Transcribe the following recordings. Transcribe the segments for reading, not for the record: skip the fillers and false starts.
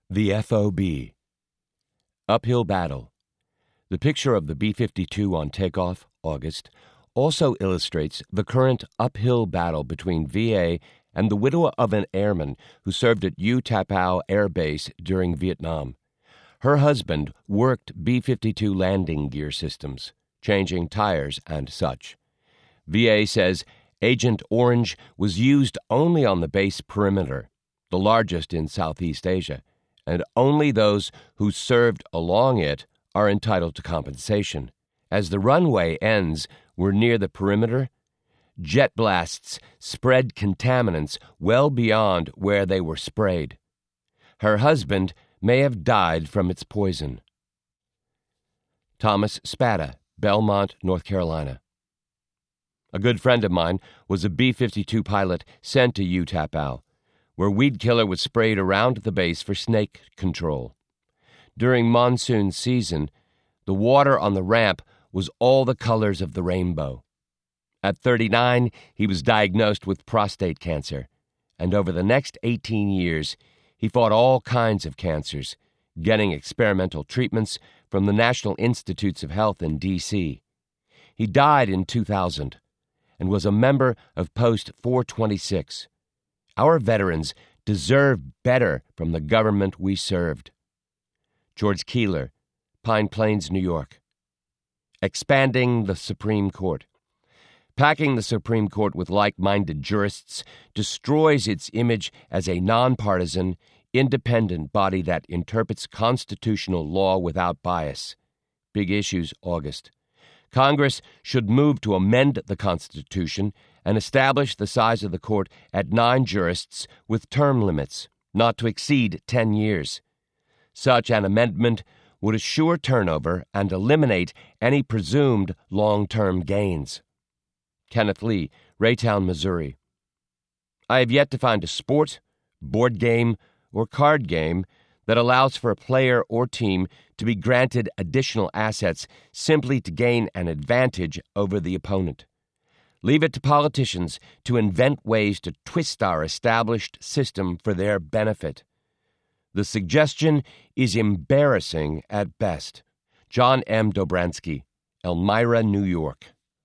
The FOB. Uphill battle. The picture of the B-52 on takeoff, August, also illustrates the current uphill battle between VA and the widow of an airman who served at U Tapao Air Base during Vietnam. Her husband worked B-52 landing gear systems, changing tires and such. VA says Agent Orange was used only on the base perimeter, the largest in Southeast Asia, and only those who served along it are entitled to compensation. As the runway ends were near the perimeter, jet blasts spread contaminants well beyond where they were sprayed. Her husband may have died from its poison. Thomas Spada, Belmont, North Carolina. A good friend of mine was a B-52 pilot sent to U Tapao, where weed killer was sprayed around the base for snake control. During monsoon season, the water on the ramp was all the colors of the rainbow. At 39, he was diagnosed with prostate cancer, and over the next 18 years, he fought all kinds of cancers, getting experimental treatments from the National Institutes of Health in D.C. He died in 2000 and was a member of Post 426. Our veterans deserve better from the government we served. George Keeler, Pine Plains, New York. Expanding the Supreme Court. Packing the Supreme Court with like-minded jurists destroys its image as a nonpartisan, independent body that interprets constitutional law without bias. Big Issues, August. Congress should move to amend the Constitution and establish the size of the court at 9 jurists with term limits, not to exceed 10 years. Such an amendment would assure turnover and eliminate any presumed long-term gains. Kenneth Lee, Raytown, Missouri. I have yet to find a sport, board game, or card game that allows for a player or team to be granted additional assets simply to gain an advantage over the opponent. Leave it to politicians to invent ways to twist our established system for their benefit. The suggestion is embarrassing at best. John M. Dobransky, Elmira, New York.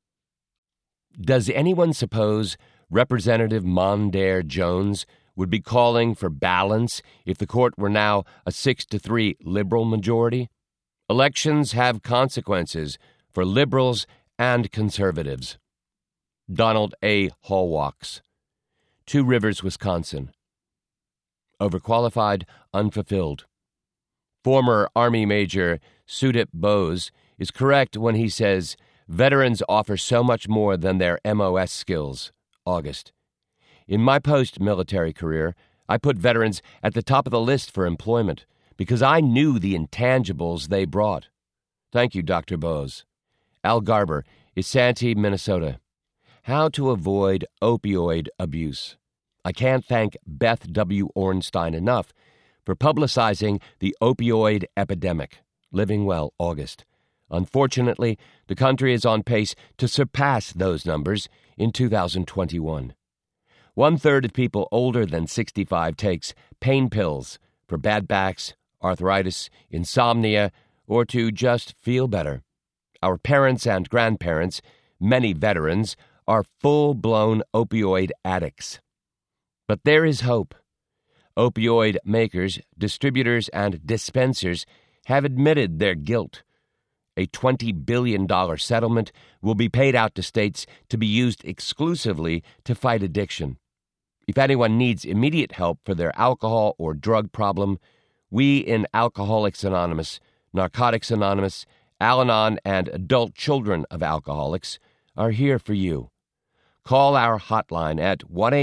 Does anyone suppose Representative Mondaire Jones would be calling for balance if the court were now a 6-3 liberal majority? Elections have consequences for liberals and conservatives. Donald A. Hallwalks, Two Rivers, Wisconsin. Overqualified, unfulfilled. Former Army Major Sudip Bose is correct when he says veterans offer so much more than their MOS skills. August. In my post-military career, I put veterans at the top of the list for employment because I knew the intangibles they brought. Thank you, Dr. Bose. Al Garber, Isanti, Minnesota. How to avoid opioid abuse. I can't thank Beth W. Ornstein enough for publicizing the opioid epidemic. Living Well, August. Unfortunately, the country is on pace to surpass those numbers in 2021. 1/3 of people older than 65 takes pain pills for bad backs, arthritis, insomnia, or to just feel better. Our parents and grandparents, many veterans, are full-blown opioid addicts. But there is hope. Opioid makers, distributors, and dispensers have admitted their guilt. A $20 billion settlement will be paid out to states to be used exclusively to fight addiction. If anyone needs immediate help for their alcohol or drug problem, we in Alcoholics Anonymous, Narcotics Anonymous, Al-Anon, and Adult Children of Alcoholics are here for you. Call our hotline at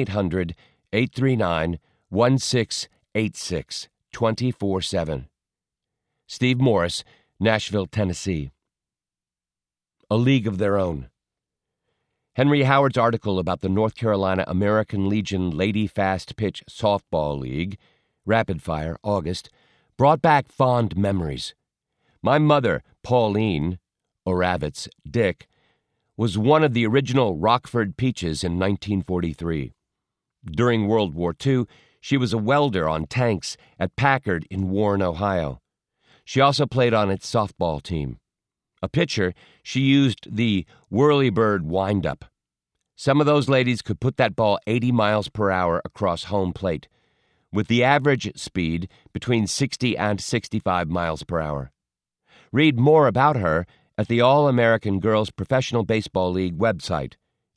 1-800-839-1686, 24/7. Steve Morris, Nashville, Tennessee. A League of Their Own. Henry Howard's article about the North Carolina American Legion Lady Fast Pitch Softball League, Rapid Fire, August, brought back fond memories. My mother, Pauline, Oravitz, Dick, was one of the original Rockford Peaches in 1943. During World War II, She was a welder on tanks at Packard in Warren, Ohio. She also played on its softball team. A pitcher, she used the whirlybird windup. Some of those ladies could put that ball 80 miles per hour across home plate, with the average speed between 60 and 65 miles per hour. Read more about her at the All-American Girls Professional Baseball League website,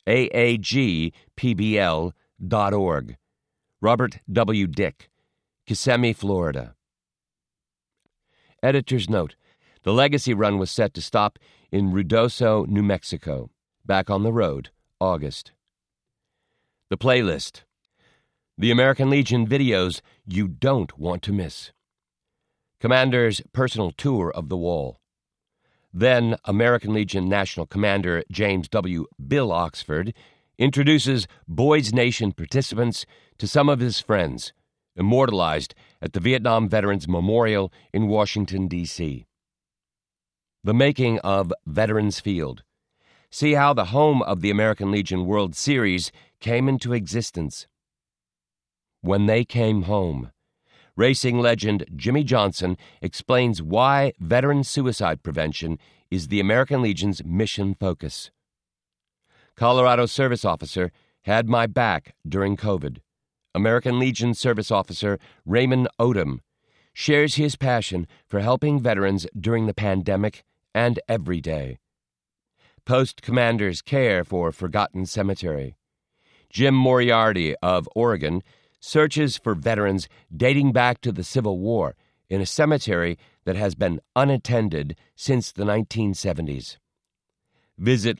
aagpbl.org. Robert W. Dick, Kissimmee, Florida. Editor's note: the Legacy run was set to stop in Ruidoso, New Mexico. Back on the road, August. The playlist. The American Legion videos you don't want to miss. Commander's personal tour of the wall. Then American Legion National Commander James W. Bill Oxford introduces Boys Nation participants to some of his friends, immortalized at the Vietnam Veterans Memorial in Washington, D.C. The making of Veterans Field. See how the home of the American Legion World Series came into existence. When they came home. Racing legend Jimmy Johnson explains why veteran suicide prevention is the American Legion's mission focus. Colorado Service Officer had my back during COVID. American Legion Service Officer Raymond Odom shares his passion for helping veterans during the pandemic and every day. Post Commander's Care for Forgotten Cemetery. Jim Moriarty of Oregon searches for veterans dating back to the Civil War in a cemetery that has been unattended since the 1970s. Visit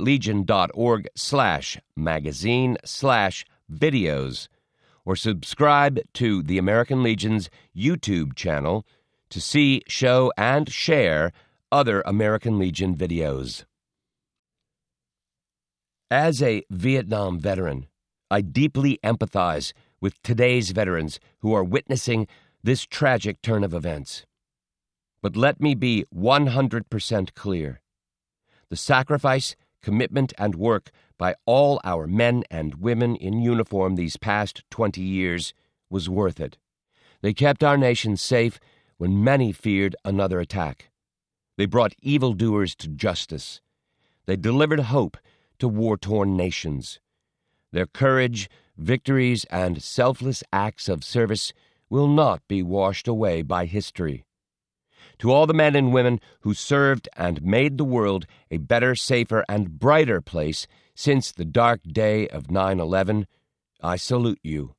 legion.org/magazine/videos or subscribe to the American Legion's YouTube channel to see, show, and share other American Legion videos. As a Vietnam veteran, I deeply empathize with today's veterans who are witnessing this tragic turn of events. But let me be 100% clear. The sacrifice, commitment, and work by all our men and women in uniform these past 20 years was worth it. They kept our nation safe when many feared another attack. They brought evildoers to justice. They delivered hope to war-torn nations. Their courage, victories, and selfless acts of service will not be washed away by history. To all the men and women who served and made the world a better, safer, and brighter place since the dark day of 9/11, I salute you.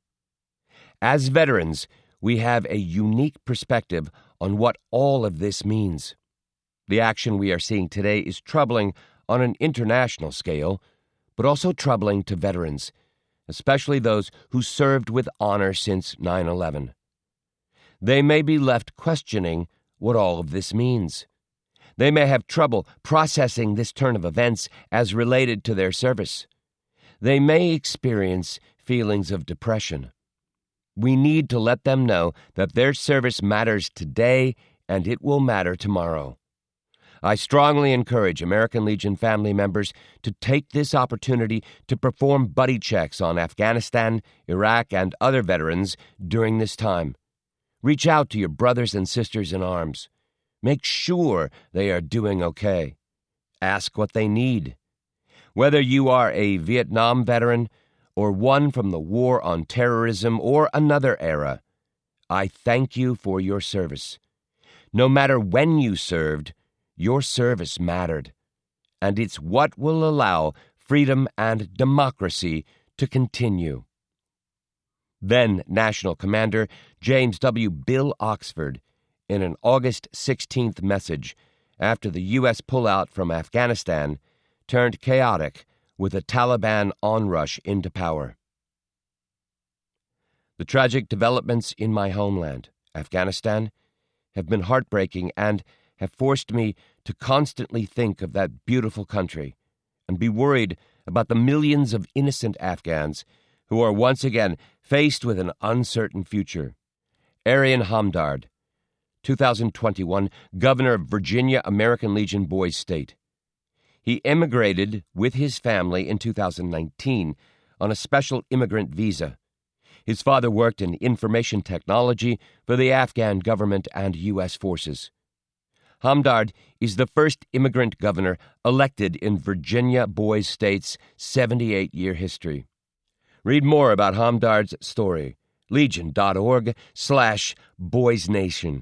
As veterans, we have a unique perspective on what all of this means. The action we are seeing today is troubling on an international scale, but also troubling to veterans, especially those who served with honor since 9/11. They may be left questioning what all of this means. They may have trouble processing this turn of events as related to their service. They may experience feelings of depression. We need to let them know that their service matters today and it will matter tomorrow. I strongly encourage American Legion family members to take this opportunity to perform buddy checks on Afghanistan, Iraq, and other veterans during this time. Reach out to your brothers and sisters in arms. Make sure they are doing okay. Ask what they need. Whether you are a Vietnam veteran or one from the War on Terrorism or another era, I thank you for your service. No matter when you served, your service mattered, and it's what will allow freedom and democracy to continue. Then National Commander James W. Bill Oxford, in an August 16th message after the U.S. pullout from Afghanistan turned chaotic with a Taliban onrush into power. The tragic developments in my homeland, Afghanistan, have been heartbreaking and have forced me to constantly think of that beautiful country and be worried about the millions of innocent Afghans who are once again faced with an uncertain future. Arian Hamdard, 2021 Governor of Virginia American Legion Boys State. He immigrated with his family in 2019 on a special immigrant visa. His father worked in information technology for the Afghan government and U.S. forces. Hamdard is the first immigrant governor elected in Virginia Boys State's 78-year history. Read more about Hamdard's story. Legion.org/boysnation.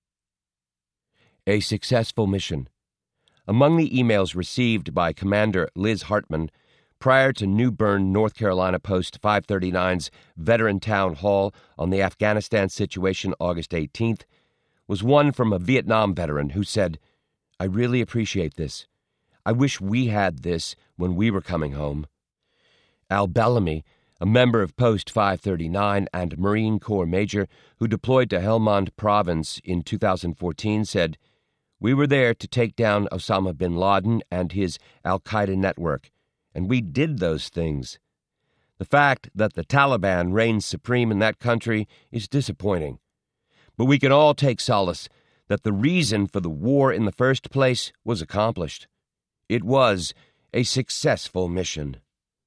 A successful mission. Among the emails received by Commander Liz Hartman prior to New Bern, North Carolina Post 539's Veteran Town Hall on the Afghanistan situation August 18th was one from a Vietnam veteran who said, "I really appreciate this. I wish we had this when we were coming home." Al Bellamy, a member of Post 539 and Marine Corps major who deployed to Helmand Province in 2014, said, "We were there to take down Osama bin Laden and his al-Qaeda network, and we did those things. The fact that the Taliban reigns supreme in that country is disappointing. But we can all take solace that the reason for the war in the first place was accomplished. It was a successful mission."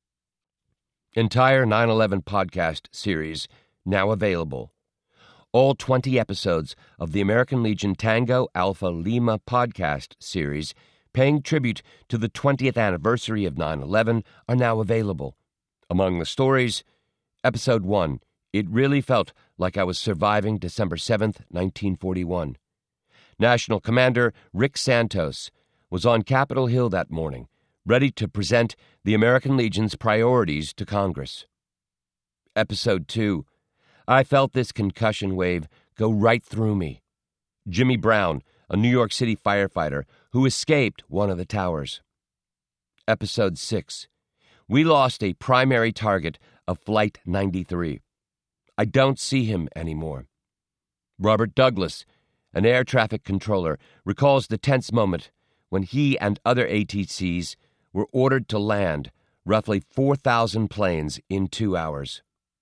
Entire 9/11 podcast series now available. All 20 episodes of the American Legion Tango Alpha Lima podcast series, paying tribute to the 20th anniversary of 9/11, are now available. Among the stories, Episode 1, It Really Felt Like I Was Surviving December 7th, 1941. National Commander Rick Santos was on Capitol Hill that morning, ready to present the American Legion's priorities to Congress. Episode 2, I Felt This Concussion Wave Go Right Through Me. Jimmy Brown, a New York City firefighter who escaped one of the towers. Episode 6, We Lost a Primary Target of Flight 93. I Don't See Him Anymore. Robert Douglas, an air traffic controller, recalls the tense moment when he and other ATCs were ordered to land roughly 4,000 planes in 2 hours.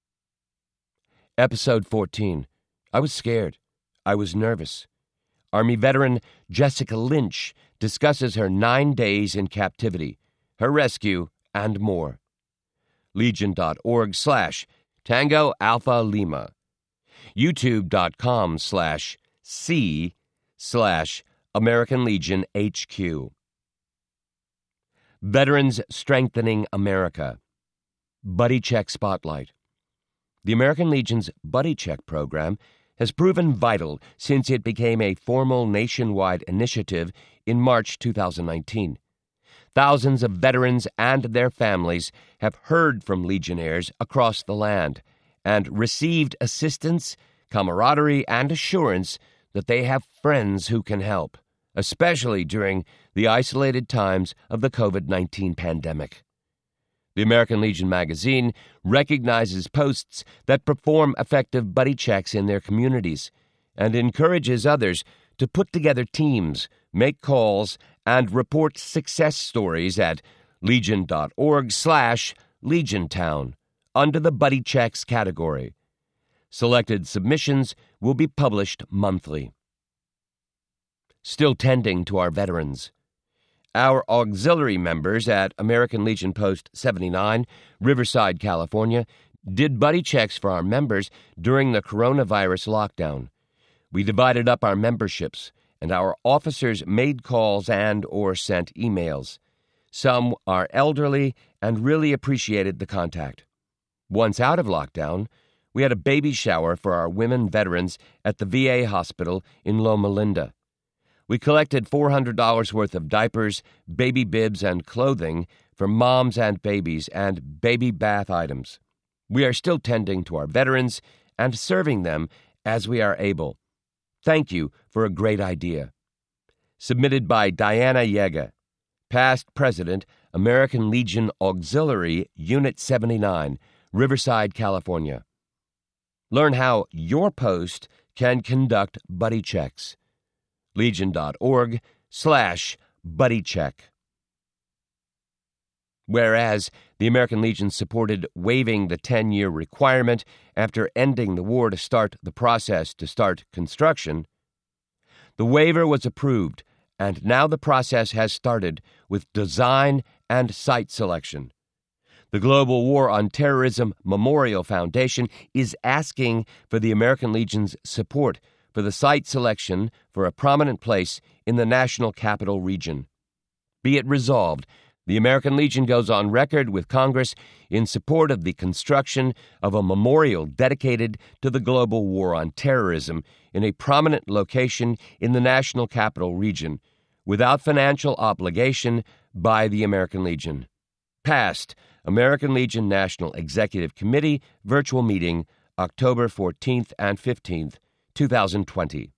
Episode 14, I Was Scared. I Was Nervous. Army veteran Jessica Lynch discusses her 9 days in captivity, her rescue, and more. Legion.org/Tango Alpha Lima. YouTube.com/C/American Legion HQ. Veterans Strengthening America. Buddy Check Spotlight. The American Legion's Buddy Check program has proven vital since it became a formal nationwide initiative in March 2019. Thousands of veterans and their families have heard from Legionnaires across the land and received assistance, camaraderie, and assurance that they have friends who can help, especially during the isolated times of the COVID-19 pandemic. The American Legion magazine recognizes posts that perform effective buddy checks in their communities and encourages others to put together teams, make calls, and report success stories at legion.org/legiontown under the Buddy Checks category. Selected submissions will be published monthly. Still tending to our veterans. Our auxiliary members at American Legion Post 79, Riverside, California, did buddy checks for our members during the coronavirus lockdown. We divided up our memberships, and our officers made calls and/or sent emails. Some are elderly and really appreciated the contact. Once out of lockdown, we had a baby shower for our women veterans at the VA hospital in Loma Linda. We collected $400 worth of diapers, baby bibs, and clothing for moms and babies and baby bath items. We are still tending to our veterans and serving them as we are able. Thank you for a great idea. Submitted by Diana Yega, past president, American Legion Auxiliary, Unit 79, Riverside, California. Learn how your post can conduct buddy checks. Legion.org/buddycheck. Whereas the American Legion supported waiving the 10-year requirement after ending the war to start the process to start construction, the waiver was approved, and now the process has started with design and site selection. The Global War on Terrorism Memorial Foundation is asking for the American Legion's support for the site selection for a prominent place in the National Capital Region. Be it resolved, the American Legion goes on record with Congress in support of the construction of a memorial dedicated to the global war on terrorism in a prominent location in the National Capital Region, without financial obligation by the American Legion. Passed, American Legion National Executive Committee, virtual meeting, October 14th and 15th, 2020.